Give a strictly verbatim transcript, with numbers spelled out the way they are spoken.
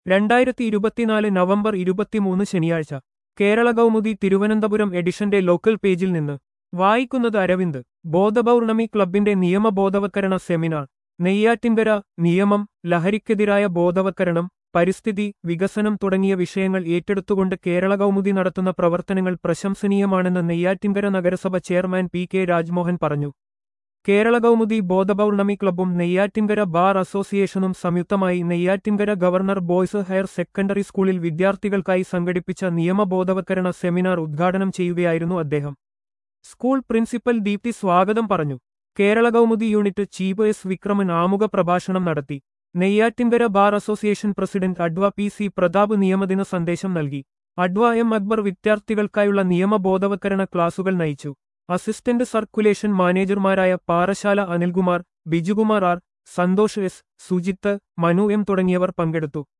രണ്ടായിരത്തി ഇരുപത്തിനാല് നവംബർ ഇരുപത്തിമൂന്ന് ശനിയാഴ്ച കേരള കൗമുദി തിരുവനന്തപുരം എഡിഷന്റെ ലോക്കൽ പേജിൽ നിന്ന് വായിക്കുന്നത് അരവിന്ദ്. ബോധപൗർണമി ക്ലബിന്റെ നിയമബോധവത്കരണ സെമിനാർ നെയ്യാറ്റിൻകര. നിയമം, ലഹരിക്കെതിരായ ബോധവത്കരണം, പരിസ്ഥിതി, വികസനം തുടങ്ങിയ വിഷയങ്ങൾ ഏറ്റെടുത്തുകൊണ്ട് കേരള കൗമുദി നടത്തുന്ന പ്രവർത്തനങ്ങൾ പ്രശംസനീയമാണെന്ന് നെയ്യാറ്റിൻകര നഗരസഭ ചെയർമാൻ പി കെ രാജ്മോഹൻ പറഞ്ഞു. കേരള കൗമുദി ബോധപൗർണമി ക്ലബ്ബും നെയ്യാറ്റിൻകര ബാർ അസോസിയേഷനും സംയുക്തമായി Neyyattinkara government boys higher secondary സ്കൂളിൽ വിദ്യാർത്ഥികൾക്കായി സംഘടിപ്പിച്ച നിയമബോധവത്കരണ സെമിനാർ ഉദ്ഘാടനം ചെയ്യുകയായിരുന്നു അദ്ദേഹം. സ്കൂൾ പ്രിൻസിപ്പൽ ദീപ്തി സ്വാഗതം പറഞ്ഞു. Kerala Kaumudi unit chief S Vikraman ആമുഖ പ്രഭാഷണം നടത്തി. Neyyattinkara bar association president adv P C Prathap നിയമദിന സന്ദേശം നൽകി. അഡ്വ എം അക്ബർ വിദ്യാർത്ഥികൾക്കായുള്ള നിയമബോധവത്കരണ ക്ലാസുകൾ നയിച്ചു. അസിസ്റ്റന്റ് സർക്കുലേഷൻ മാനേജർമാരായ Parassala Anilkumar, Bijukumar R, Santhosh S, Sujith, Manu M തുടങ്ങിയവർ പങ്കെടുത്തു.